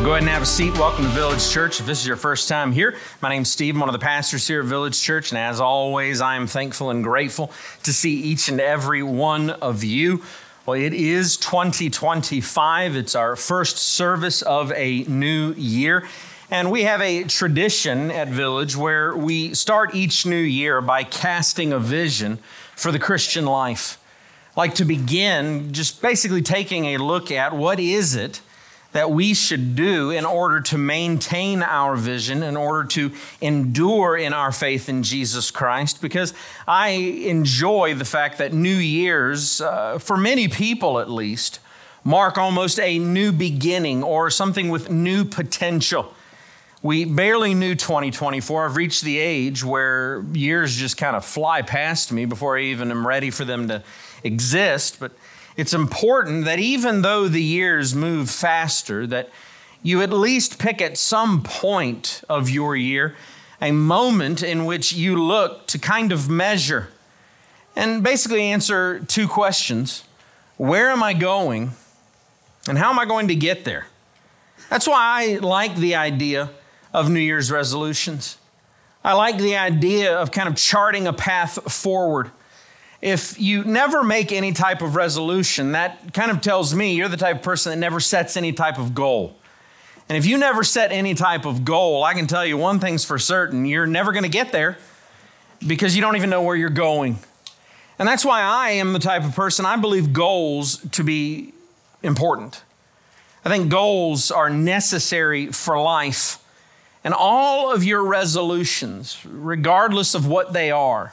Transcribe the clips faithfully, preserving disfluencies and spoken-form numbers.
Go ahead and have a seat. Welcome to Village Church. If this is your first time here, my name's Steve. I'm one of the pastors here at Village Church. And as always, I am thankful and grateful to see each and every one of you. Well, it is twenty twenty-five. It's our first service of a new year. And we have a tradition at Village where we start each new year by casting a vision for the Christian life. I'd like to begin just basically taking a look at what is it that we should do in order to maintain our vision, in order to endure in our faith in Jesus Christ, because I enjoy the fact that New Year's, uh, for many people at least, mark almost a new beginning or something with new potential. We barely knew twenty twenty-four. I've reached the age where years just kind of fly past me before I even am ready for them to exist, but it's important that even though the years move faster, that you at least pick at some point of your year a moment in which you look to kind of measure and basically answer two questions. Where am I going? And how am I going to get there? That's why I like the idea of New Year's resolutions. I like the idea of kind of charting a path forward. If you never make any type of resolution, that kind of tells me you're the type of person that never sets any type of goal. And if you never set any type of goal, I can tell you one thing's for certain, you're never going to get there because you don't even know where you're going. And that's why I am the type of person, I believe goals to be important. I think goals are necessary for life. And all of your resolutions, regardless of what they are,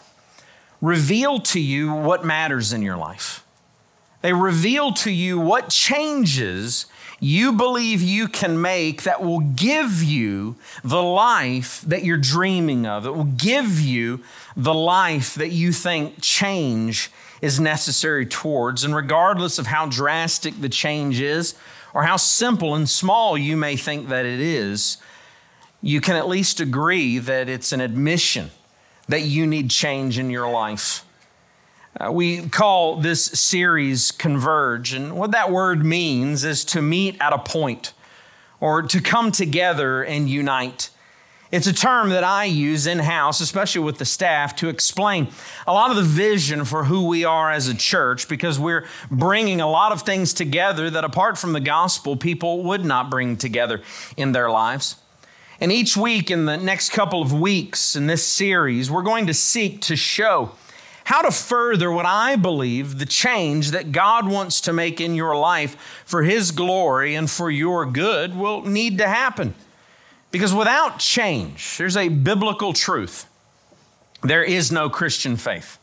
reveal to you what matters in your life. They reveal to you what changes you believe you can make that will give you the life that you're dreaming of. It will give you the life that you think change is necessary towards. And regardless of how drastic the change is or how simple and small you may think that it is, you can at least agree that it's an admission that you need change in your life. Uh, we call this series Converge, and what that word means is to meet at a point or to come together and unite. It's a term that I use in-house, especially with the staff, to explain a lot of the vision for who we are as a church, because we're bringing a lot of things together that apart from the gospel, people would not bring together in their lives. And each week in the next couple of weeks in this series, we're going to seek to show how to further what I believe the change that God wants to make in your life for His glory and for your good will need to happen. Because without change, there's a biblical truth. There is no Christian faith.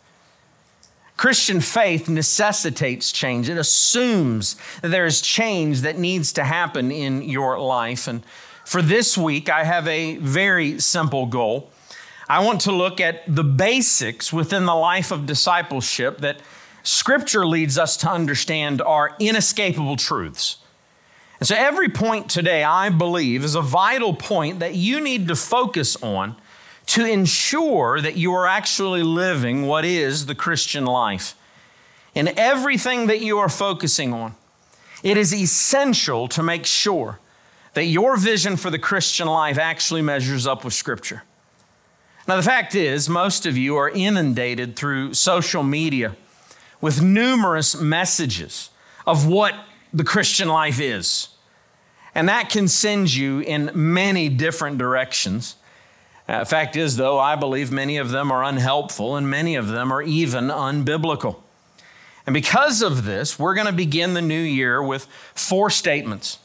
Christian faith necessitates change. It assumes that there is change that needs to happen in your life. And for this week, I have a very simple goal. I want to look at the basics within the life of discipleship that Scripture leads us to understand are inescapable truths. And so every point today, I believe, is a vital point that you need to focus on to ensure that you are actually living what is the Christian life. In everything that you are focusing on, it is essential to make sure that your vision for the Christian life actually measures up with Scripture. Now, the fact is, most of you are inundated through social media with numerous messages of what the Christian life is. And that can send you in many different directions. Uh, fact is, though, I believe many of them are unhelpful and many of them are even unbiblical. And because of this, we're going to begin the new year with four statements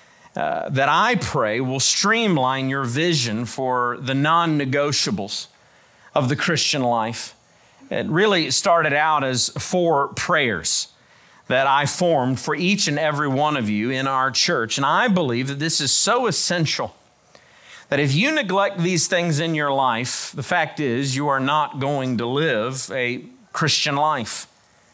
Uh, that I pray will streamline your vision for the non-negotiables of the Christian life. It really started out as four prayers that I formed for each and every one of you in our church. And I believe that this is so essential that if you neglect these things in your life, the fact is you are not going to live a Christian life.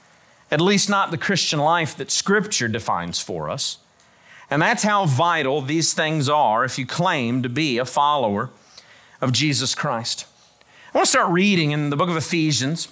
At least not the Christian life that Scripture defines for us. And that's how vital these things are if you claim to be a follower of Jesus Christ. I want to start reading in the book of Ephesians,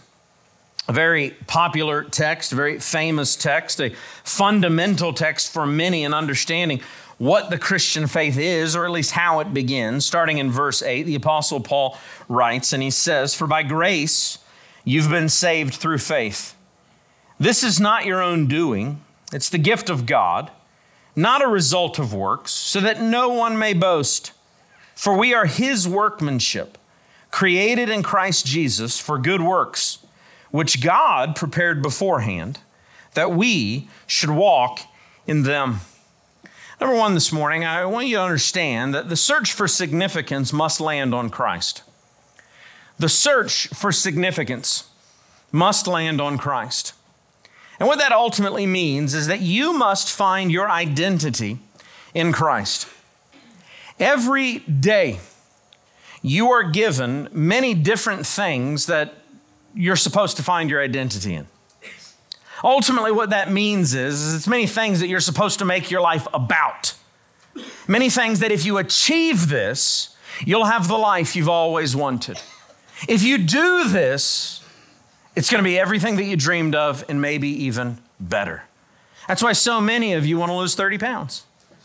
a very popular text, a very famous text, a fundamental text for many in understanding what the Christian faith is, or at least how it begins. Starting in verse eight, the Apostle Paul writes, and he says, "For by grace you've been saved through faith. This is not your own doing. It's the gift of God, not a result of works, so that no one may boast. For we are His workmanship, created in Christ Jesus for good works, which God prepared beforehand, that we should walk in them." Number one this morning, I want you to understand that the search for significance must land on Christ. The search for significance must land on Christ. And what that ultimately means is that you must find your identity in Christ. Every day, you are given many different things that you're supposed to find your identity in. Ultimately, what that means is, is it's many things that you're supposed to make your life about. Many things that if you achieve this, you'll have the life you've always wanted. If you do this, it's going to be everything that you dreamed of and maybe even better. That's why so many of you want to lose thirty pounds.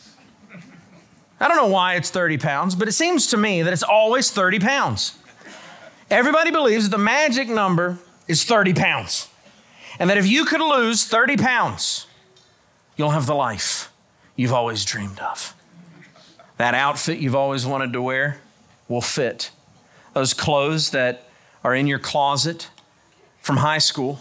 I don't know why it's thirty pounds, but it seems to me that it's always thirty pounds. Everybody believes that the magic number is thirty pounds. And that if you could lose thirty pounds, you'll have the life you've always dreamed of. That outfit you've always wanted to wear will fit. Those clothes that are in your closet from high school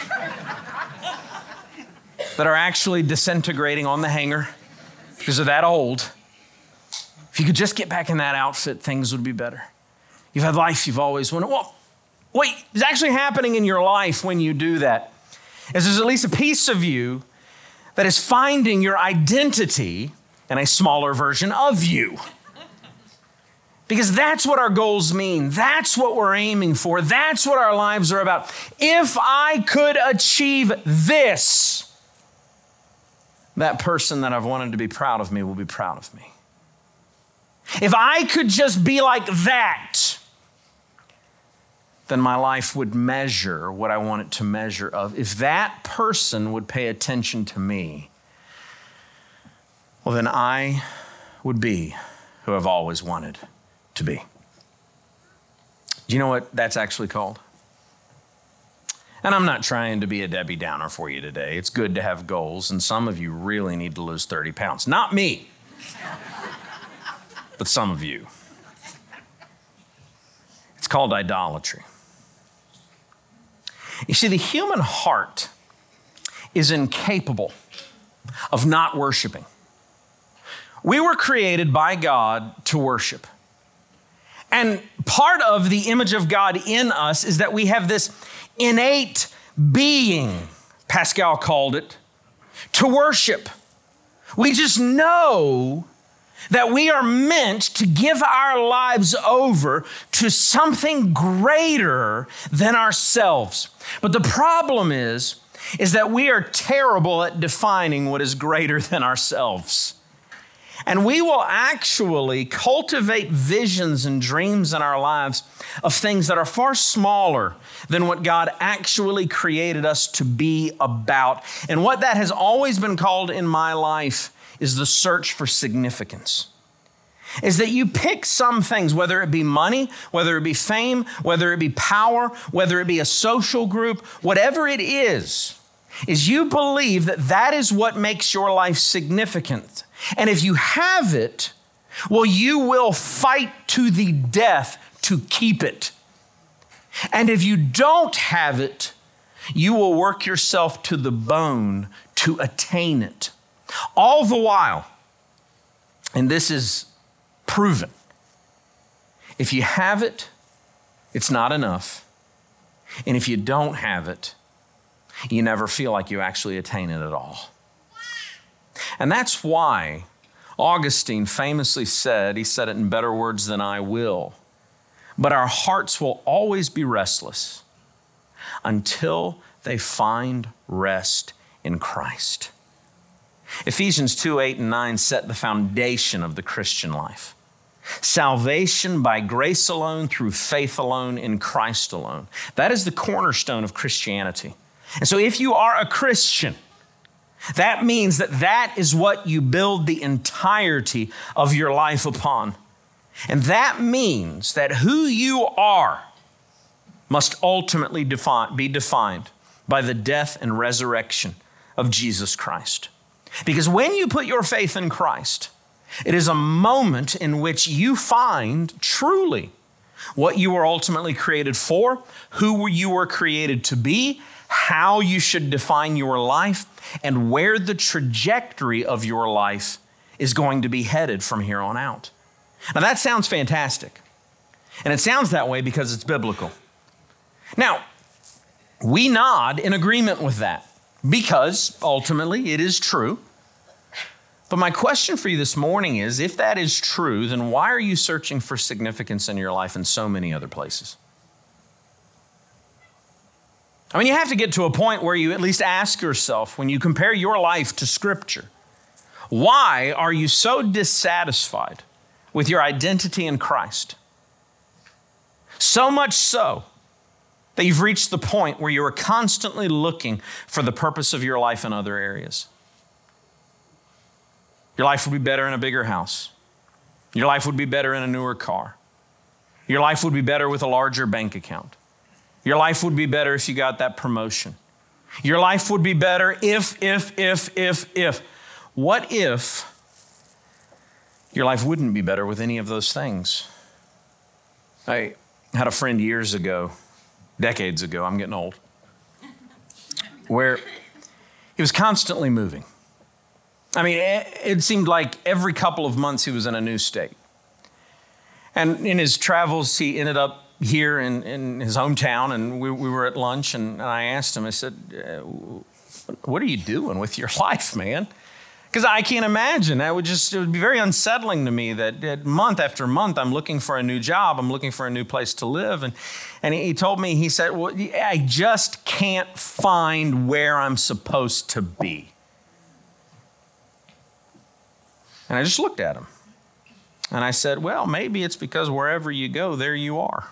that are actually disintegrating on the hanger because they're that old. If you could just get back in that outfit, things would be better. You've had life you've always wanted. Well, what is actually happening in your life when you do that is there's at least a piece of you that is finding your identity in a smaller version of you. Because that's what our goals mean. That's what we're aiming for. That's what our lives are about. If I could achieve this, that person that I've wanted to be proud of me will be proud of me. If I could just be like that, then my life would measure what I want it to measure of. If that person would pay attention to me, well, then I would be who I've always wanted to be. Do you know what that's actually called? And I'm not trying to be a Debbie Downer for you today. It's good to have goals, and some of you really need to lose thirty pounds. Not me, but some of you. It's called idolatry. You see, the human heart is incapable of not worshiping. We were created by God to worship. And part of the image of God in us is that we have this innate being, Pascal called it, to worship. We just know that we are meant to give our lives over to something greater than ourselves. But the problem is, is that we are terrible at defining what is greater than ourselves. And we will actually cultivate visions and dreams in our lives of things that are far smaller than what God actually created us to be about. And what that has always been called in my life is the search for significance. Is that you pick some things, whether it be money, whether it be fame, whether it be power, whether it be a social group, whatever it is, is you believe that that is what makes your life significant. And if you have it, well, you will fight to the death to keep it. And if you don't have it, you will work yourself to the bone to attain it. All the while, and this is proven, if you have it, it's not enough. And if you don't have it, you never feel like you actually attain it at all. And that's why Augustine famously said, he said it in better words than I will, but our hearts will always be restless until they find rest in Christ. Ephesians two, eight, and nine set the foundation of the Christian life. Salvation by grace alone, through faith alone, in Christ alone. That is the cornerstone of Christianity. And so if you are a Christian, That means that that is what you build the entirety of your life upon. And that means that who you are must ultimately define, be defined by the death and resurrection of Jesus Christ. Because when you put your faith in Christ, it is a moment in which you find truly what you were ultimately created for, who you were created to be, how you should define your life, and where the trajectory of your life is going to be headed from here on out. Now that sounds fantastic. And it sounds that way because it's biblical. Now, we nod in agreement with that because ultimately it is true. But my question for you this morning is, if that is true, then why are you searching for significance in your life in so many other places? I mean, you have to get to a point where you at least ask yourself, when you compare your life to Scripture, why are you so dissatisfied with your identity in Christ? So much so that you've reached the point where you are constantly looking for the purpose of your life in other areas. Your life would be better in a bigger house. Your life would be better in a newer car. Your life would be better with a larger bank account. Your life would be better if you got that promotion. Your life would be better if, if, if, if, if. What if your life wouldn't be better with any of those things? I had a friend years ago, decades ago, I'm getting old, where he was constantly moving. I mean, it seemed like every couple of months he was in a new state. And in his travels, he ended up here in, in his hometown, and we, we were at lunch, and I asked him, I said, uh, what are you doing with your life, man? Because I can't imagine. That would just, it would be very unsettling to me that, that month after month I'm looking for a new job, I'm looking for a new place to live. And, and he told me, he said, well, I just can't find where I'm supposed to be. And I just looked at him. And I said, well, maybe it's because wherever you go, there you are.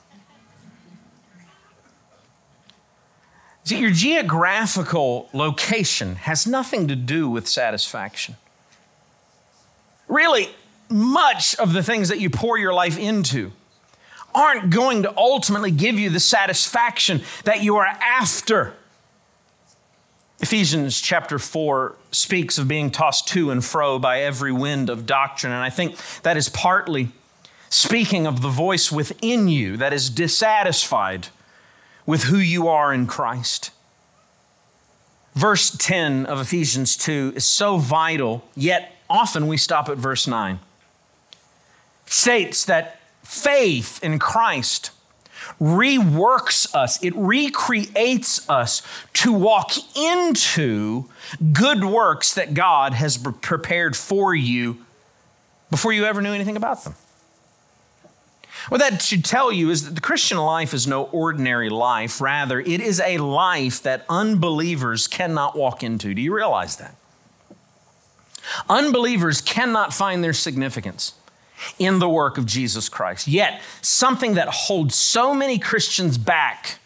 See, your geographical location has nothing to do with satisfaction. Really, much of the things that you pour your life into aren't going to ultimately give you the satisfaction that you are after. Ephesians chapter four speaks of being tossed to and fro by every wind of doctrine. And I think that is partly speaking of the voice within you that is dissatisfied with who you are in Christ. Verse ten of Ephesians two is so vital, yet often we stop at verse nine. It states that faith in Christ reworks us, it recreates us to walk into good works that God has prepared for you before you ever knew anything about them. What that should tell you is that the Christian life is no ordinary life. Rather, it is a life that unbelievers cannot walk into. Do you realize that? Unbelievers cannot find their significance in the work of Jesus Christ. Yet, something that holds so many Christians back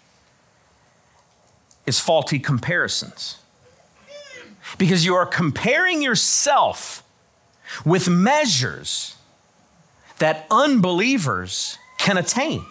is faulty comparisons. Because you are comparing yourself with measures that unbelievers can attain.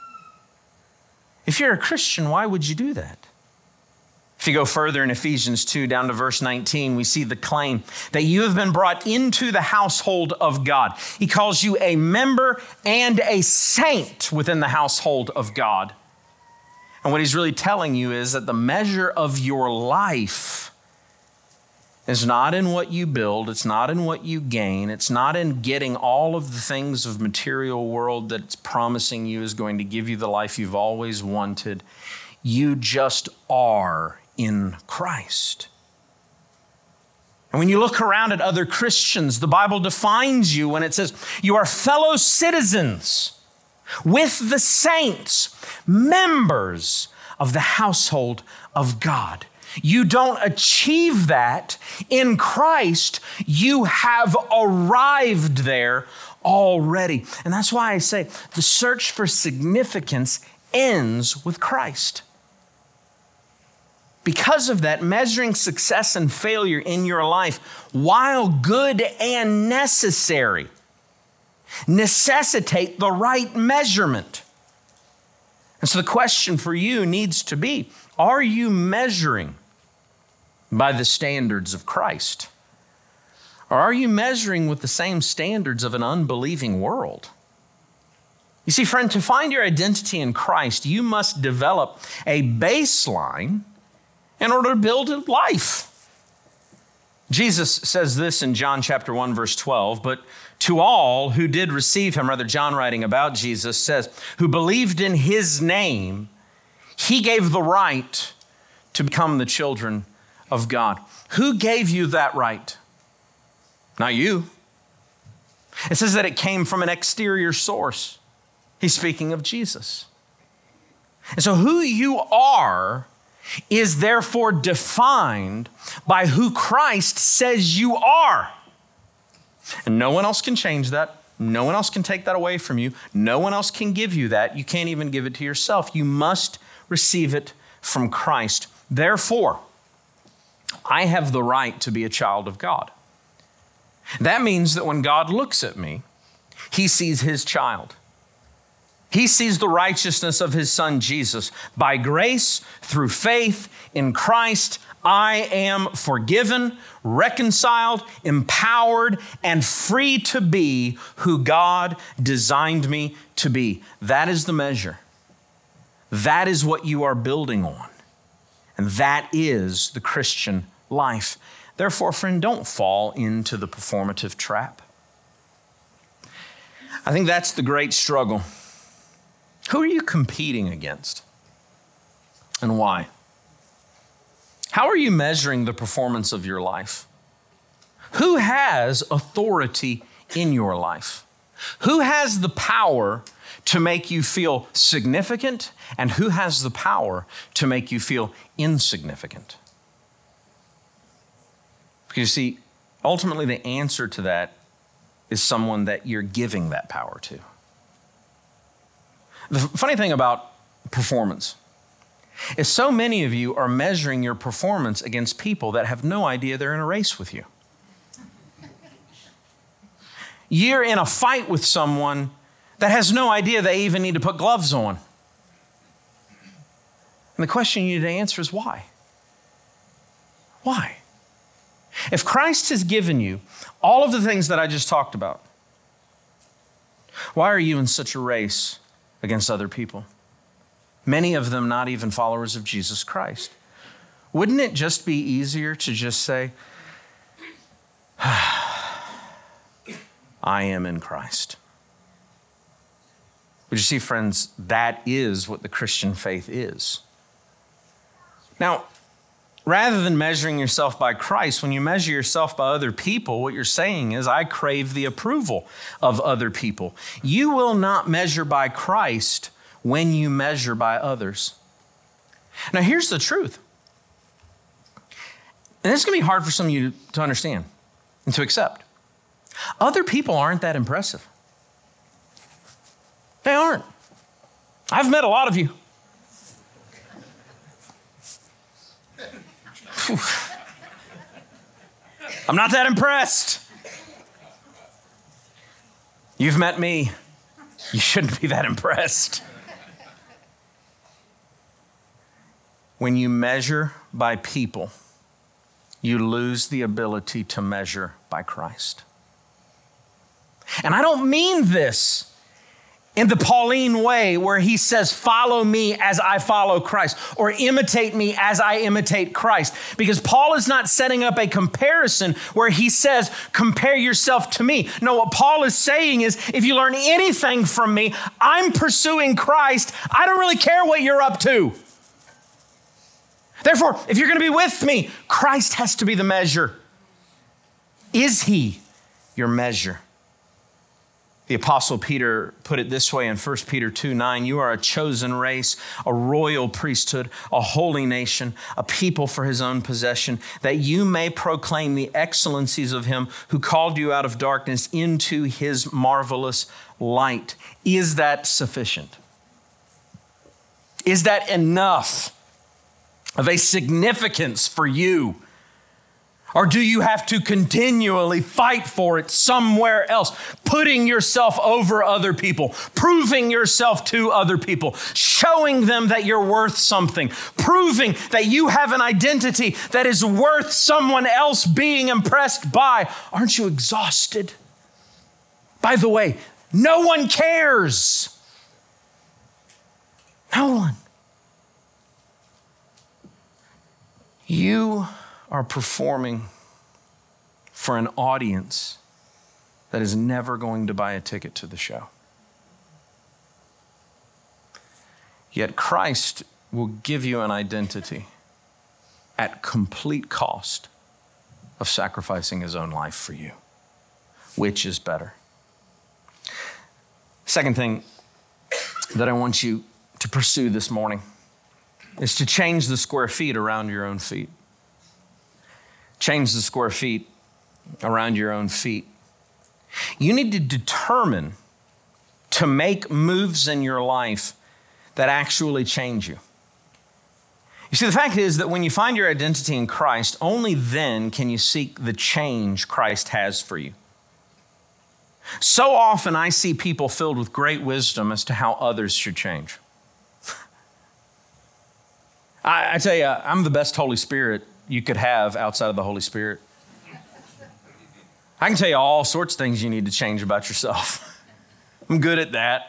If you're a Christian, why would you do that? If you go further in Ephesians two down to verse nineteen, we see the claim that you have been brought into the household of God. He calls you a member and a saint within the household of God. And what he's really telling you is that the measure of your life is not in what you build. It's not in what you gain. It's not in getting all of the things of material world that's promising you is going to give you the life you've always wanted. You just are in Christ. And when you look around at other Christians, the Bible defines you when it says you are fellow citizens with the saints, members of the household of God. You don't achieve that in Christ. You have arrived there already. And that's why I say the search for significance ends with Christ. because of that, measuring success and failure in your life, while good and necessary, necessitate the right measurement. And so the question for you needs to be, are you measuring by the standards of Christ? Or are you measuring with the same standards of an unbelieving world? You see, friend, to find your identity in Christ, you must develop a baseline in order to build a life. Jesus says this in John chapter one, verse twelve, but to all who did receive him, rather John writing about Jesus says, who believed in his name, he gave the right to become the children of God. Who gave you that right? Not you. It says that it came from an exterior source. He's speaking of Jesus. And so who you are is therefore defined by who Christ says you are. And no one else can change that. No one else can take that away from you. No one else can give you that. You can't even give it to yourself. You must receive it from Christ. Therefore, I have the right to be a child of God. That means that when God looks at me, he sees his child. He sees the righteousness of his son, Jesus. By grace, through faith in Christ, I am forgiven, reconciled, empowered, and free to be who God designed me to be. That is the measure. That is what you are building on. And that is the Christian life. Therefore, friend, don't fall into the performative trap. I think that's the great struggle. Who are you competing against and why? How are you measuring the performance of your life? Who has authority in your life? Who has the power to make you feel significant, and who has the power to make you feel insignificant? Because you see, ultimately the answer to that is someone that you're giving that power to. The funny thing about performance is so many of you are measuring your performance against people that have no idea they're in a race with you. You're in a fight with someone that has no idea they even need to put gloves on. And the question you need to answer is why? Why? If Christ has given you all of the things that I just talked about, why are you in such a race against other people? Many of them not even followers of Jesus Christ. Wouldn't it just be easier to just say, I am in Christ? But you see, friends, that is what the Christian faith is. Now, rather than measuring yourself by Christ, when you measure yourself by other people, what you're saying is, I crave the approval of other people. You will not measure by Christ when you measure by others. Now, here's the truth. And this is going to be hard for some of you to understand and to accept. Other people aren't that impressive. They aren't. I've met a lot of you. Whew. I'm not that impressed. You've met me. You shouldn't be that impressed. When you measure by people, you lose the ability to measure by Christ. And I don't mean this in the Pauline way where he says, follow me as I follow Christ, or imitate me as I imitate Christ. Because Paul is not setting up a comparison where he says, compare yourself to me. No, what Paul is saying is, if you learn anything from me, I'm pursuing Christ. I don't really care what you're up to. Therefore, if you're going to be with me, Christ has to be the measure. Is he your measure? The Apostle Peter put it this way in First Peter two nine, you are a chosen race, a royal priesthood, a holy nation, a people for his own possession, that you may proclaim the excellencies of him who called you out of darkness into his marvelous light. Is that sufficient? Is that enough of a significance for you? Or do you have to continually fight for it somewhere else, putting yourself over other people, proving yourself to other people, showing them that you're worth something, proving that you have an identity that is worth someone else being impressed by? Aren't you exhausted? By the way, no one cares. No one. You are performing for an audience that is never going to buy a ticket to the show. Yet Christ will give you an identity at complete cost of sacrificing his own life for you. Which is better? Second thing that I want you to pursue this morning is to change the square feet around your own feet. Change the square feet around your own feet. You need to determine to make moves in your life that actually change you. You see, the fact is that when you find your identity in Christ, only then can you seek the change Christ has for you. So often I see people filled with great wisdom as to how others should change. I, I tell you, I'm the best Holy Spirit you could have outside of the Holy Spirit. I can tell you all sorts of things you need to change about yourself. I'm good at that.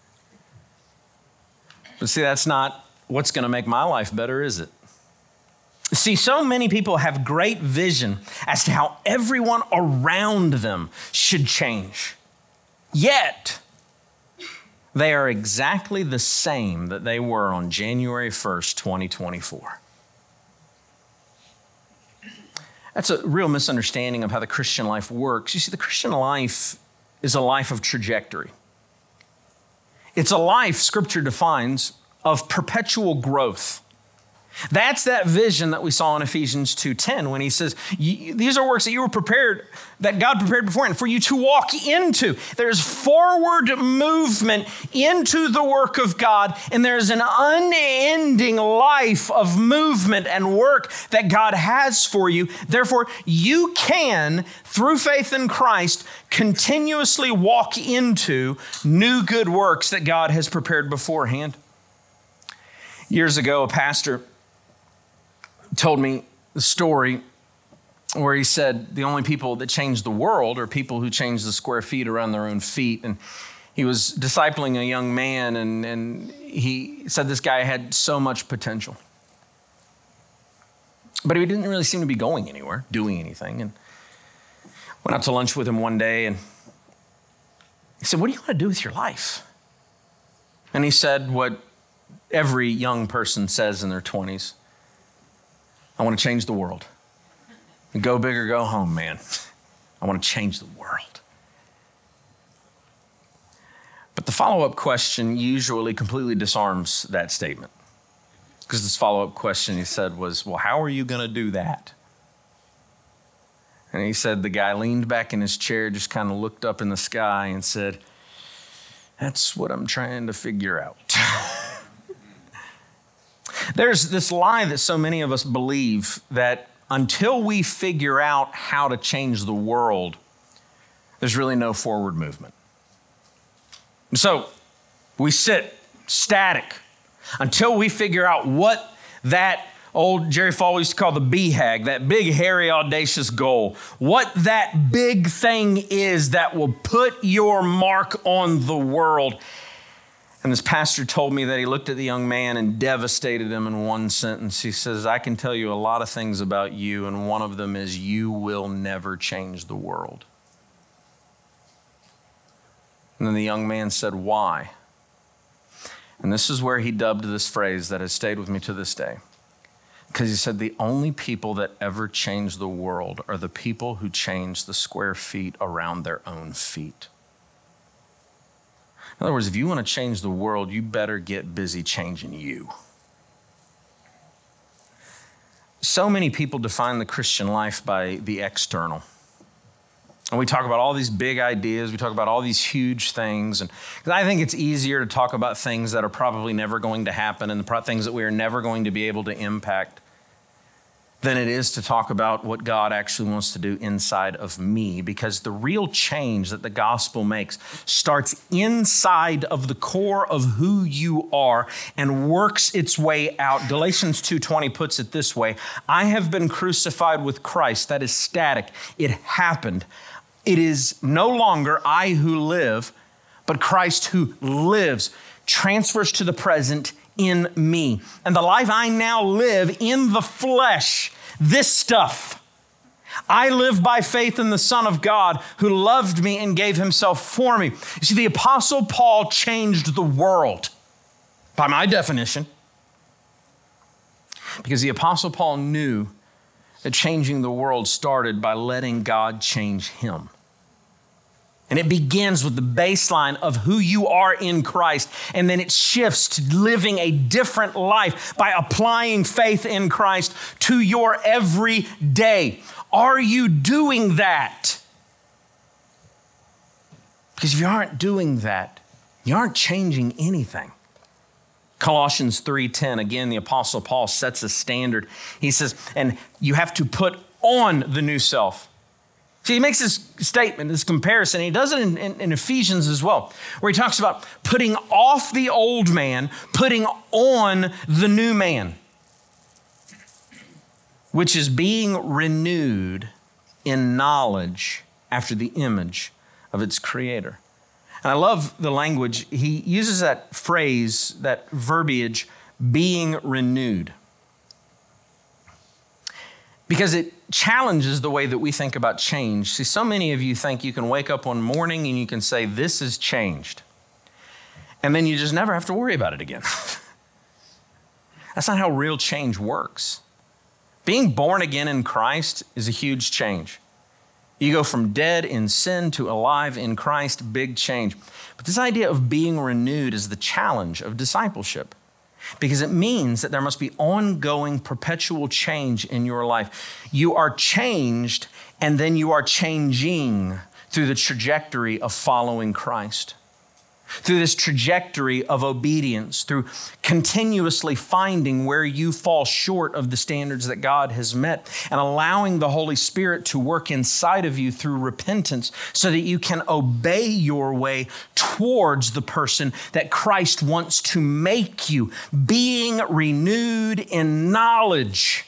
But see, that's not what's going to make my life better, is it? See, so many people have great vision as to how everyone around them should change. Yet, they are exactly the same that they were on January first, twenty twenty-four. That's a real misunderstanding of how the Christian life works. You see, the Christian life is a life of trajectory. It's a life, Scripture defines, of perpetual growth. That's that vision that we saw in Ephesians two ten when he says, these are works that you were prepared, that God prepared beforehand for you to walk into. There's forward movement into the work of God, and there's an unending life of movement and work that God has for you. Therefore, you can, through faith in Christ, continuously walk into new good works that God has prepared beforehand. Years ago, a pastor told me the story where he said the only people that change the world are people who change the square feet around their own feet. And he was discipling a young man, and, and he said this guy had so much potential. But he didn't really seem to be going anywhere, doing anything. And went out to lunch with him one day, and he said, "What do you want to do with your life?" And he said what every young person says in their twenties. "I want to change the world. Go big or go home, man. I want to change the world." But the follow-up question usually completely disarms that statement. Because this follow-up question he said was, "Well, how are you going to do that?" And he said the guy leaned back in his chair, just kind of looked up in the sky and said, "That's what I'm trying to figure out." There's this lie that so many of us believe that until we figure out how to change the world, there's really no forward movement. And so we sit static until we figure out what that old Jerry Falwell used to call the B HAG, that big, hairy, audacious goal, what that big thing is that will put your mark on the world. And this pastor told me that he looked at the young man and devastated him in one sentence. He says, "I can tell you a lot of things about you, and one of them is you will never change the world." And then the young man said, "Why?" And this is where he dubbed this phrase that has stayed with me to this day. Because he said, the only people that ever change the world are the people who change the square feet around their own feet. In other words, if you want to change the world, you better get busy changing you. So many people define the Christian life by the external. And we talk about all these big ideas. We talk about all these huge things. And I think it's easier to talk about things that are probably never going to happen and the pro- things that we are never going to be able to impact than it is to talk about what God actually wants to do inside of me. Because the real change that the gospel makes starts inside of the core of who you are and works its way out. Galatians two twenty puts it this way: I have been crucified with Christ. That is static. It happened. It is no longer I who live, but Christ who lives, transfers to the present in me. And the life I now live in the flesh, this stuff, I live by faith in the Son of God who loved me and gave himself for me. You see, the Apostle Paul changed the world by my definition, because the Apostle Paul knew that changing the world started by letting God change him. And it begins with the baseline of who you are in Christ. And then it shifts to living a different life by applying faith in Christ to your everyday. Are you doing that? Because if you aren't doing that, you aren't changing anything. Colossians three ten, again, the Apostle Paul sets a standard. He says, and you have to put on the new self. See, he makes this statement, this comparison. He does it in, in, in Ephesians as well, where he talks about putting off the old man, putting on the new man, which is being renewed in knowledge after the image of its creator. And I love the language. He uses that phrase, that verbiage, being renewed, because it challenges the way that we think about change. See, so many of you think you can wake up one morning and you can say, this has changed. And then you just never have to worry about it again. That's not how real change works. Being born again in Christ is a huge change. You go from dead in sin to alive in Christ, big change. But this idea of being renewed is the challenge of discipleship, because it means that there must be ongoing, perpetual change in your life. You are changed, and then you are changing through the trajectory of following Christ, through this trajectory of obedience, through continuously finding where you fall short of the standards that God has met, and allowing the Holy Spirit to work inside of you through repentance so that you can obey your way towards the person that Christ wants to make you, being renewed in knowledge.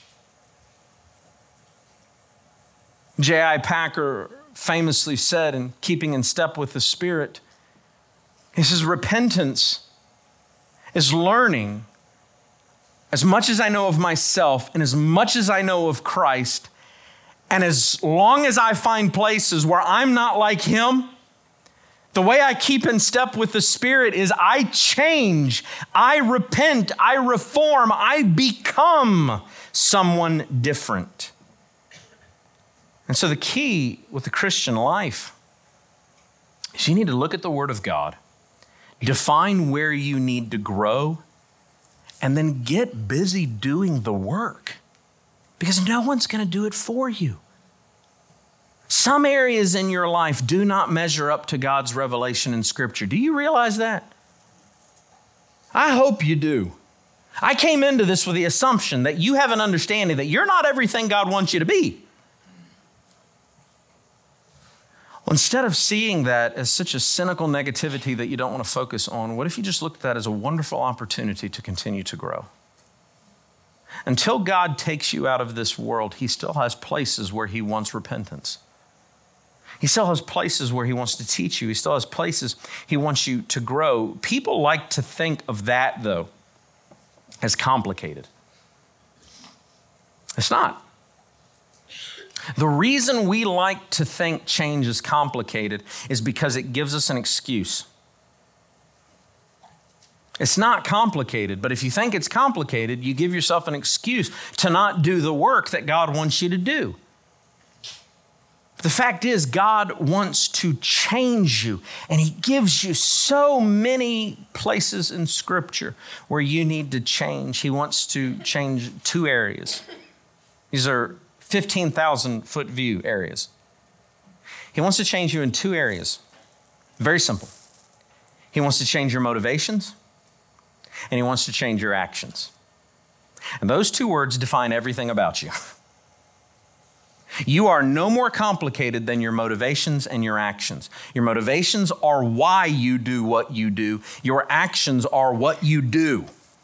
J I Packer famously said, in Keeping in Step with the Spirit, he says, repentance is learning as much as I know of myself and as much as I know of Christ. And as long as I find places where I'm not like him, the way I keep in step with the Spirit is I change, I repent, I reform, I become someone different. And so the key with the Christian life is you need to look at the Word of God, define where you need to grow, and then get busy doing the work, because no one's going to do it for you. Some areas in your life do not measure up to God's revelation in Scripture. Do you realize that? I hope you do. I came into this with the assumption that you have an understanding that you're not everything God wants you to be. Well, instead of seeing that as such a cynical negativity that you don't want to focus on, what if you just looked at that as a wonderful opportunity to continue to grow? Until God takes you out of this world, he still has places where he wants repentance. He still has places where he wants to teach you. He still has places he wants you to grow. People like to think of that, though, as complicated. It's not. The reason we like to think change is complicated is because it gives us an excuse. It's not complicated, but if you think it's complicated, you give yourself an excuse to not do the work that God wants you to do. But the fact is, God wants to change you, and he gives you so many places in Scripture where you need to change. He wants to change two areas. These are fifteen thousand foot view areas. He wants to change you in two areas. Very simple. He wants to change your motivations, and he wants to change your actions. And those two words define everything about you. You are no more complicated than your motivations and your actions. Your motivations are why you do what you do. Your actions are what you do.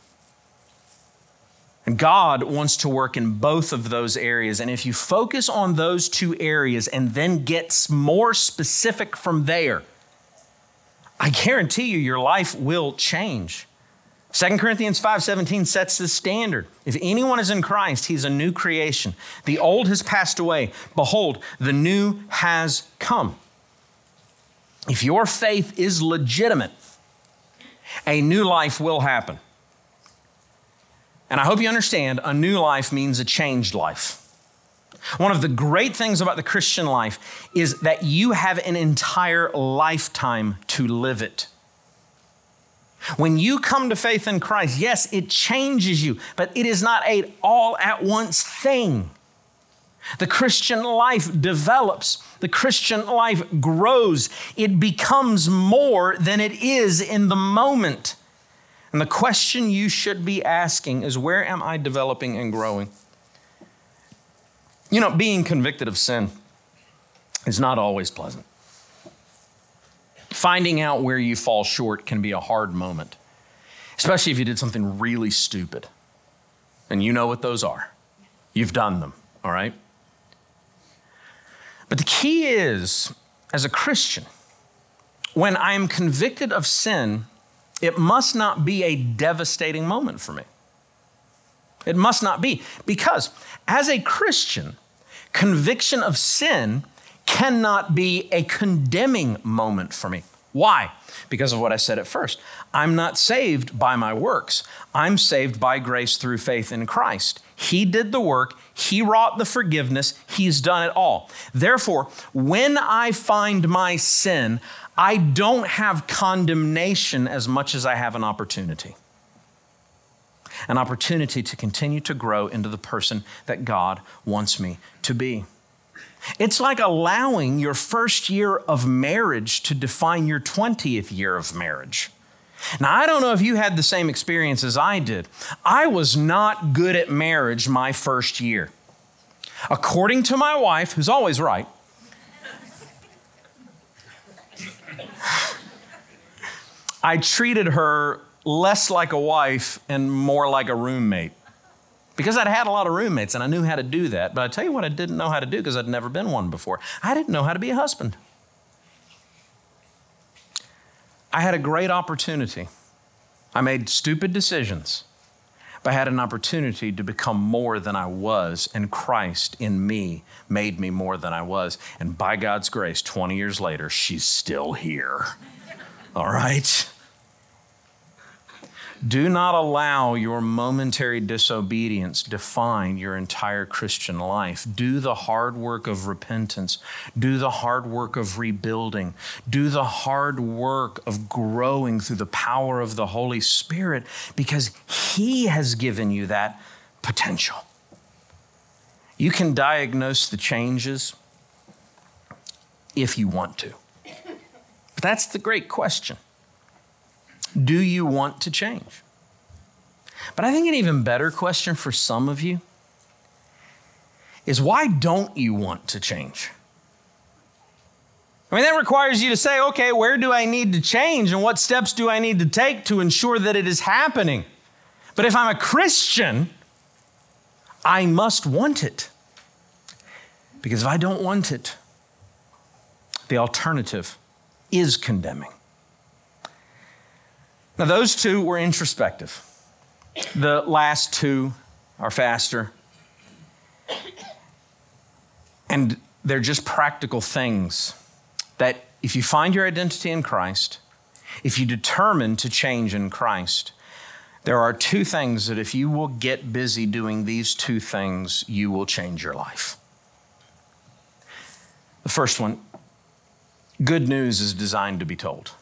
And God wants to work in both of those areas. And if you focus on those two areas and then get more specific from there, I guarantee you your life will change. Second Corinthians five seventeen sets the standard. If anyone is in Christ, he's a new creation. The old has passed away. Behold, the new has come. If your faith is legitimate, a new life will happen. And I hope you understand, a new life means a changed life. One of the great things about the Christian life is that you have an entire lifetime to live it. When you come to faith in Christ, yes, it changes you, but it is not an all-at-once thing. The Christian life develops. The Christian life grows. It becomes more than it is in the moment. And the question you should be asking is, where am I developing and growing? You know, being convicted of sin is not always pleasant. Finding out where you fall short can be a hard moment, especially if you did something really stupid. And you know what those are. You've done them, all right? But the key is, as a Christian, when I am convicted of sin, it must not be a devastating moment for me. It must not be, because as a Christian, conviction of sin cannot be a condemning moment for me. Why? Because of what I said at first. I'm not saved by my works. I'm saved by grace through faith in Christ. He did the work. He wrought the forgiveness. He's done it all. Therefore, when I find my sin, I don't have condemnation as much as I have an opportunity. An opportunity to continue to grow into the person that God wants me to be. It's like allowing your first year of marriage to define your twentieth year of marriage. Now, I don't know if you had the same experience as I did. I was not good at marriage my first year. According to my wife, who's always right, I treated her less like a wife and more like a roommate. Because I'd had a lot of roommates and I knew how to do that. But I tell you what I didn't know how to do, because I'd never been one before. I didn't know how to be a husband. I had a great opportunity. I made stupid decisions, but I had an opportunity to become more than I was, and Christ in me made me more than I was. And by God's grace, twenty years later, she's still here. All right? Do not allow your momentary disobedience define your entire Christian life. Do the hard work of repentance. Do the hard work of rebuilding. Do the hard work of growing through the power of the Holy Spirit, because He has given you that potential. You can diagnose the changes if you want to. But that's the great question. Do you want to change? But I think an even better question for some of you is, why don't you want to change? I mean, that requires you to say, okay, where do I need to change and what steps do I need to take to ensure that it is happening? But if I'm a Christian, I must want it. Because if I don't want it, the alternative is condemning. Now, those two were introspective. The last two are faster. And they're just practical things that if you find your identity in Christ, if you determine to change in Christ, there are two things that if you will get busy doing these two things, you will change your life. The first one, good news is designed to be told.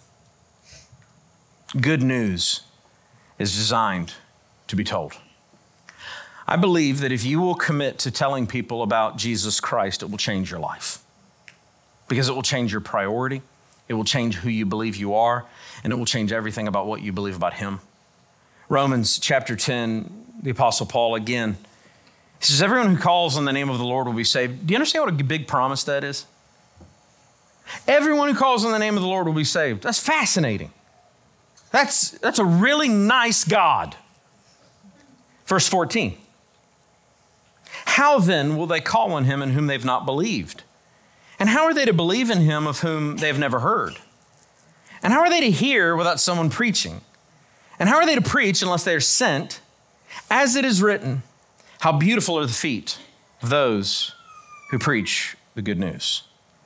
Good news is designed to be told. I believe that if you will commit to telling people about Jesus Christ, it will change your life. because it will change your priority. It will change who you believe you are, and it will change everything about what you believe about him. Romans chapter ten, the Apostle Paul again, he says, everyone who calls on the name of the Lord will be saved. Do you understand what a big promise that is? Everyone who calls on the name of the Lord will be saved. That's fascinating. That's, that's a really nice God. Verse fourteen. How then will they call on him in whom they've not believed? And how are they to believe in him of whom they have never heard? And how are they to hear without someone preaching? And how are they to preach unless they are sent? As it is written, how beautiful are the feet of those who preach the good news.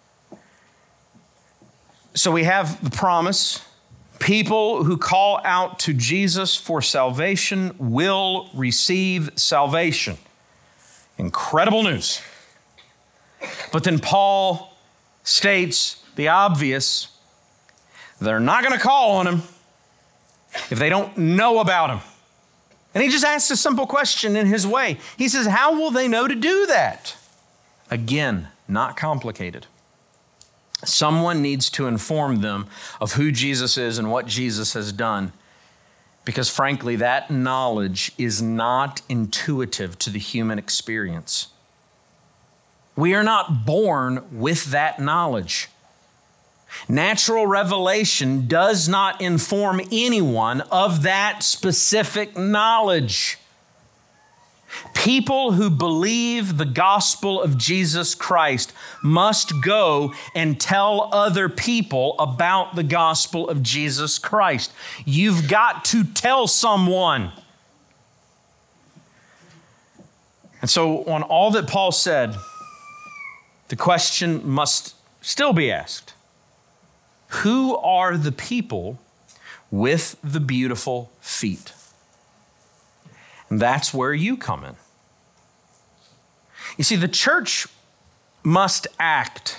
So we have the promise. People who call out to Jesus for salvation will receive salvation. Incredible news. But then Paul states the obvious. They're not going to call on him if they don't know about him. And he just asks a simple question in his way. He says, how will they know to do that? Again, not complicated. Someone needs to inform them of who Jesus is and what Jesus has done. Because frankly, that knowledge is not intuitive to the human experience. We are not born with that knowledge. Natural revelation does not inform anyone of that specific knowledge. People who believe the gospel of Jesus Christ must go and tell other people about the gospel of Jesus Christ. You've got to tell someone. And so on all that Paul said, the question must still be asked. Who are the people with the beautiful feet? And that's where you come in. You see, the church must act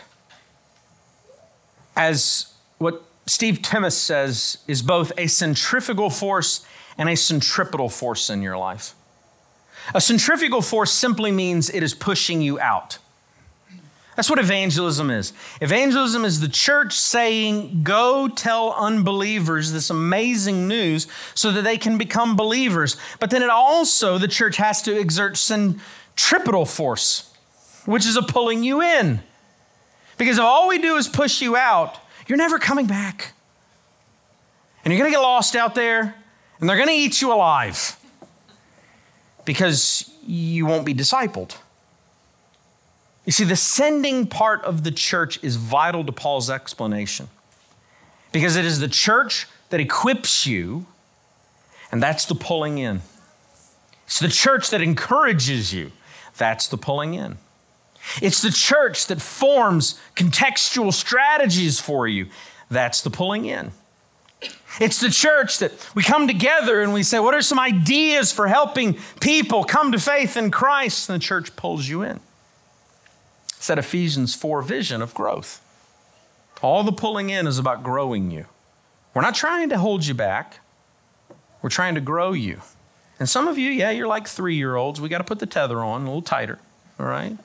as what Steve Timmis says is both a centrifugal force and a centripetal force in your life. A centrifugal force simply means it is pushing you out. That's what evangelism is. Evangelism is the church saying, go tell unbelievers this amazing news so that they can become believers. But then it also, the church has to exert centripetal force, which is a pulling you in. Because if all we do is push you out, you're never coming back. And you're going to get lost out there, and they're going to eat you alive because you won't be discipled. You see, the sending part of the church is vital to Paul's explanation because it is the church that equips you, and that's the pulling in. It's the church that encourages you. That's the pulling in. It's the church that forms contextual strategies for you. That's the pulling in. It's the church that we come together and we say, what are some ideas for helping people come to faith in Christ? And the church pulls you in. It's that Ephesians four vision of growth. All the pulling in is about growing you. We're not trying to hold you back. We're trying to grow you. And some of you, yeah, you're like three-year-olds. We got to put the tether on a little tighter, all right?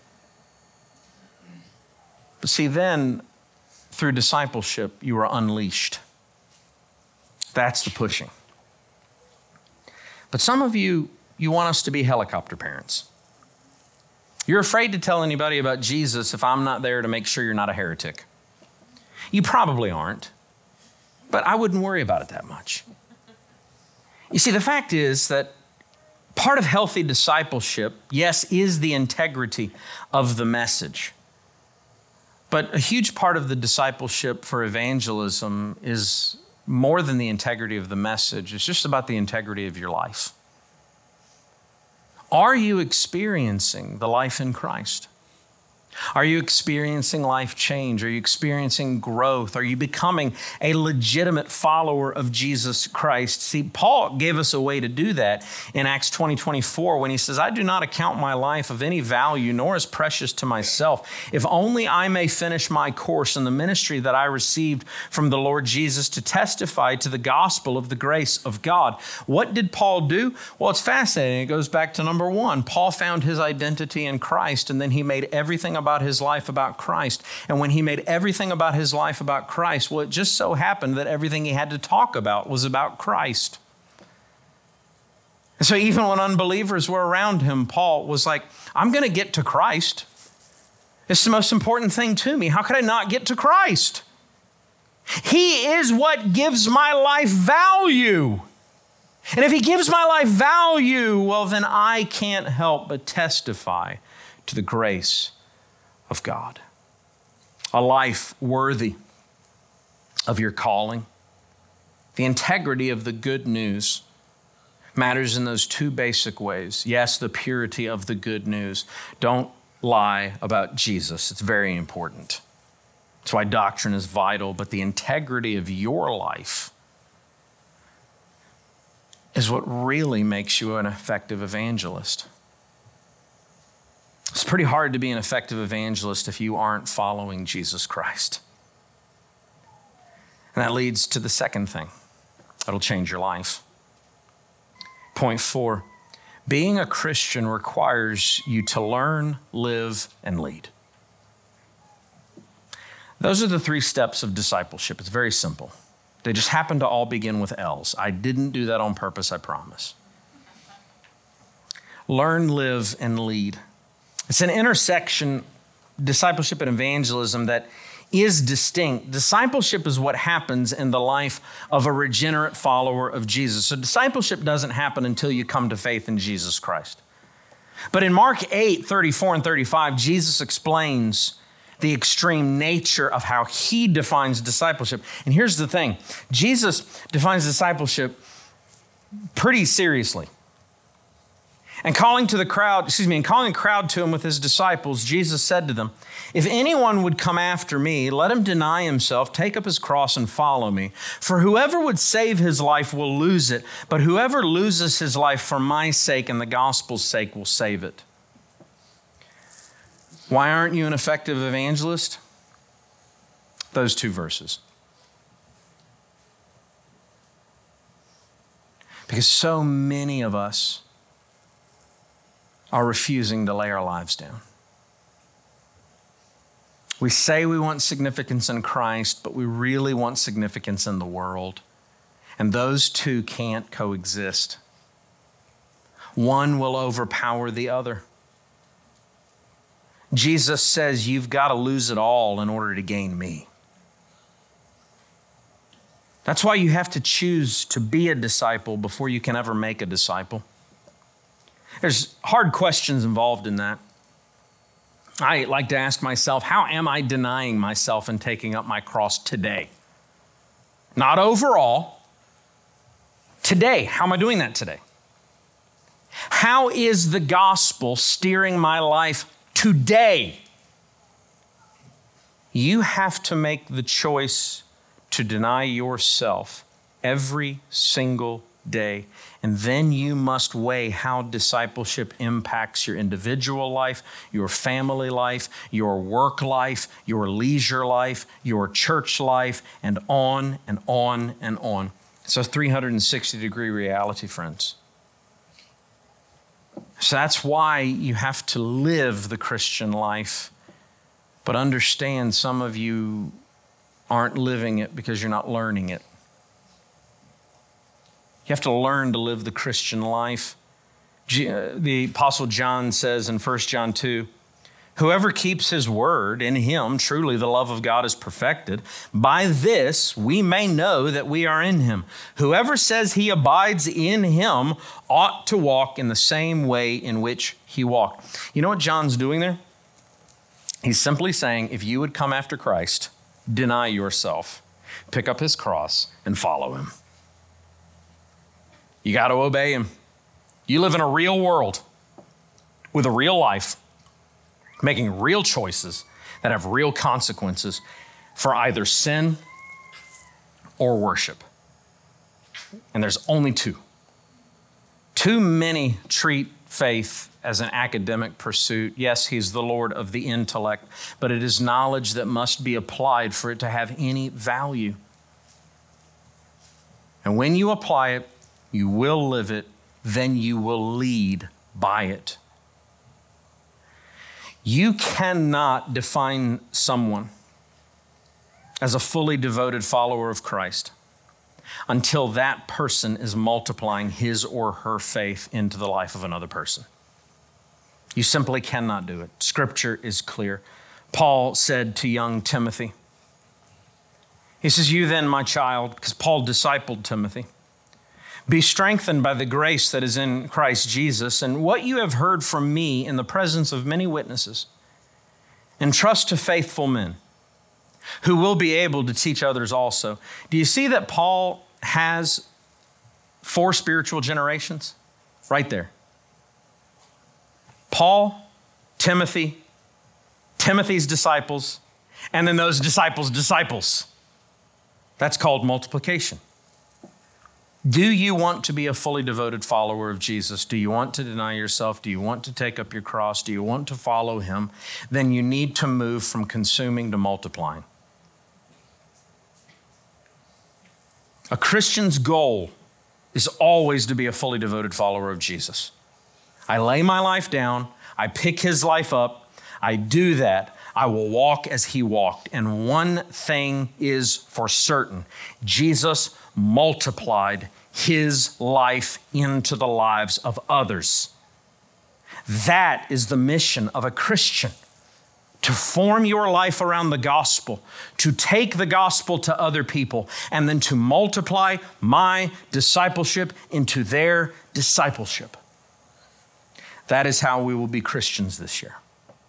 But see, then through discipleship, you are unleashed. That's the pushing. But some of you, you want us to be helicopter parents. You're afraid to tell anybody about Jesus if I'm not there to make sure you're not a heretic. You probably aren't, but I wouldn't worry about it that much. You see, the fact is that part of healthy discipleship, yes, is the integrity of the message. But a huge part of the discipleship for evangelism is more than the integrity of the message. It's just about the integrity of your life. Are you experiencing the life in Christ? Are you experiencing life change? Are you experiencing growth? Are you becoming a legitimate follower of Jesus Christ? See, Paul gave us a way to do that in Acts twenty, twenty-four when he says, I do not account my life of any value, nor as precious to myself, if only I may finish my course in the ministry that I received from the Lord Jesus to testify to the gospel of the grace of God. What did Paul do? Well, it's fascinating. It goes back to number one. Paul found his identity in Christ, and then he made everything about about his life about Christ. And when he made everything about his life about Christ, well, it just so happened that everything he had to talk about was about Christ. And so even when unbelievers were around him, Paul was like, I'm going to get to Christ. It's the most important thing to me. How could I not get to Christ? He is what gives my life value. And if he gives my life value, well, then I can't help but testify to the grace of God. A life worthy of your calling. The integrity of the good news matters in those two basic ways. Yes, the purity of the good news. Don't lie about Jesus. It's very important. That's why doctrine is vital, but the integrity of your life is what really makes you an effective evangelist. It's pretty hard to be an effective evangelist if you aren't following Jesus Christ. And that leads to the second thing that'll change your life. Point four, being a Christian requires you to learn, live, and lead. Those are the three steps of discipleship. It's very simple. They just happen to all begin with L's. I didn't do that on purpose, I promise. Learn, live, and lead. It's an intersection, discipleship and evangelism, that is distinct. Discipleship is what happens in the life of a regenerate follower of Jesus. So discipleship doesn't happen until you come to faith in Jesus Christ. But in Mark eight, thirty-four and thirty-five, Jesus explains the extreme nature of how he defines discipleship. And here's the thing. Jesus defines discipleship pretty seriously. And calling to the crowd, excuse me, and calling a crowd to him with his disciples, Jesus said to them, if anyone would come after me, let him deny himself, take up his cross and follow me. For whoever would save his life will lose it, but whoever loses his life for my sake and the gospel's sake will save it. Why aren't you an effective evangelist? Those two verses. Because so many of us are refusing to lay our lives down. We say we want significance in Christ, but we really want significance in the world. And those two can't coexist. One will overpower the other. Jesus says you've got to lose it all in order to gain me. That's why you have to choose to be a disciple before you can ever make a disciple. There's hard questions involved in that. I like to ask myself, how am I denying myself and taking up my cross today? Not overall. Today, how am I doing that today? How is the gospel steering my life today? You have to make the choice to deny yourself every single day. And then you must weigh how discipleship impacts your individual life, your family life, your work life, your leisure life, your church life, and on and on and on. It's a three hundred sixty degree reality, friends. So that's why you have to live the Christian life, but understand some of you aren't living it because you're not learning it. You have to learn to live the Christian life. The Apostle John says in First John two, whoever keeps his word, in him truly the love of God is perfected. By this we may know that we are in him. Whoever says he abides in him ought to walk in the same way in which he walked. You know what John's doing there? He's simply saying, if you would come after Christ, deny yourself, pick up his cross, and follow him. You got to obey him. You live in a real world with a real life, making real choices that have real consequences for either sin or worship. And there's only two. Too many treat faith as an academic pursuit. Yes, he's the Lord of the intellect, but it is knowledge that must be applied for it to have any value. And when you apply it, you will live it, then you will lead by it. You cannot define someone as a fully devoted follower of Christ until that person is multiplying his or her faith into the life of another person. You simply cannot do it. Scripture is clear. Paul said to young Timothy, he says, "You then, my child," because Paul discipled Timothy, "be strengthened by the grace that is in Christ Jesus, and what you have heard from me in the presence of many witnesses, entrust to faithful men who will be able to teach others also." Do you see that Paul has four spiritual generations? Right there. Paul, Timothy, Timothy's disciples, and then those disciples' disciples. That's called multiplication. Do you want to be a fully devoted follower of Jesus? Do you want to deny yourself? Do you want to take up your cross? Do you want to follow him? Then you need to move from consuming to multiplying. A Christian's goal is always to be a fully devoted follower of Jesus. I lay my life down. I pick his life up. I do that. I will walk as he walked. And one thing is for certain: Jesus multiplied his life into the lives of others. That is the mission of a Christian: to form your life around the gospel, to take the gospel to other people, and then to multiply my discipleship into their discipleship. That is how we will be Christians this year.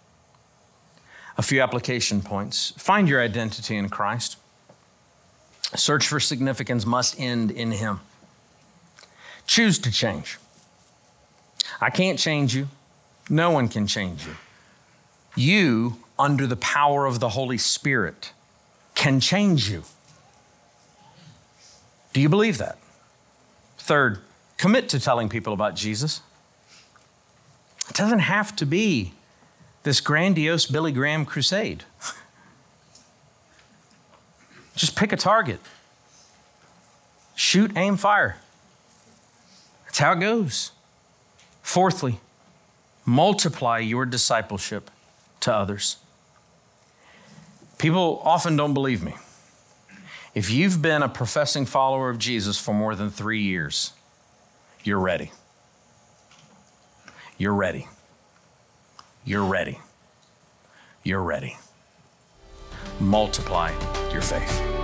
A few application points. Find your identity in Christ. Search for significance must end in him. Choose to change. I can't change you. No one can change you. You, under the power of the Holy Spirit, can change you. Do you believe that? Third, commit to telling people about Jesus. It doesn't have to be this grandiose Billy Graham crusade. Just pick a target. Shoot, aim, fire. That's how it goes. Fourthly, multiply your discipleship to others. People often don't believe me. If you've been a professing follower of Jesus for more than three years, you're ready. You're ready. You're ready. You're ready. Multiply your faith.